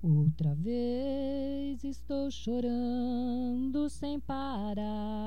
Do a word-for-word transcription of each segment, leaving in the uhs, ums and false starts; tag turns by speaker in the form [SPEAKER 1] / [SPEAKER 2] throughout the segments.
[SPEAKER 1] Outra vez estou chorando sem parar,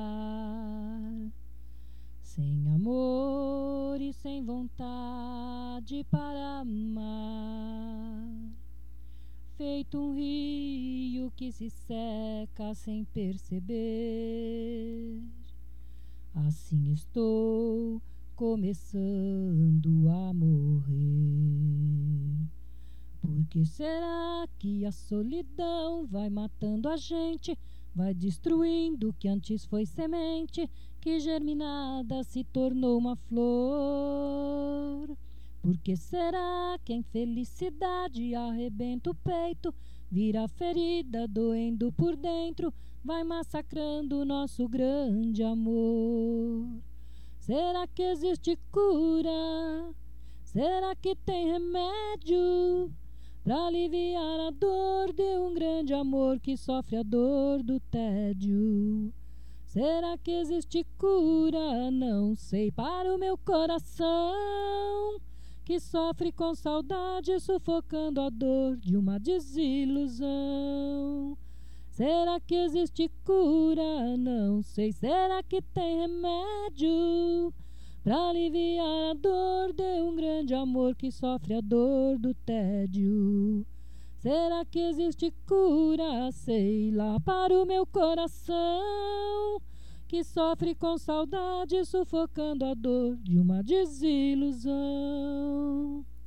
[SPEAKER 1] sem amor e sem vontade para amar, feito um rio que se seca sem perceber. Assim estou começando a morrer. Por que será que a solidão vai matando a gente, vai destruindo o que antes foi semente, que germinada se tornou uma flor? Por que será que a infelicidade arrebenta o peito, vira ferida doendo por dentro, vai massacrando o nosso grande amor? Será que existe cura? Será que tem remédio para aliviar a dor de um grande amor que sofre a dor do tédio? Será que existe cura? Não sei, para o meu coração que sofre com saudade, sufocando a dor de uma desilusão. Será que existe cura? Não sei. Será que tem remédio para aliviar a dor de um grande amor que sofre a dor do tédio? Será que existe cura? Sei lá, para o meu coração que sofre com saudade, sufocando a dor de uma desilusão.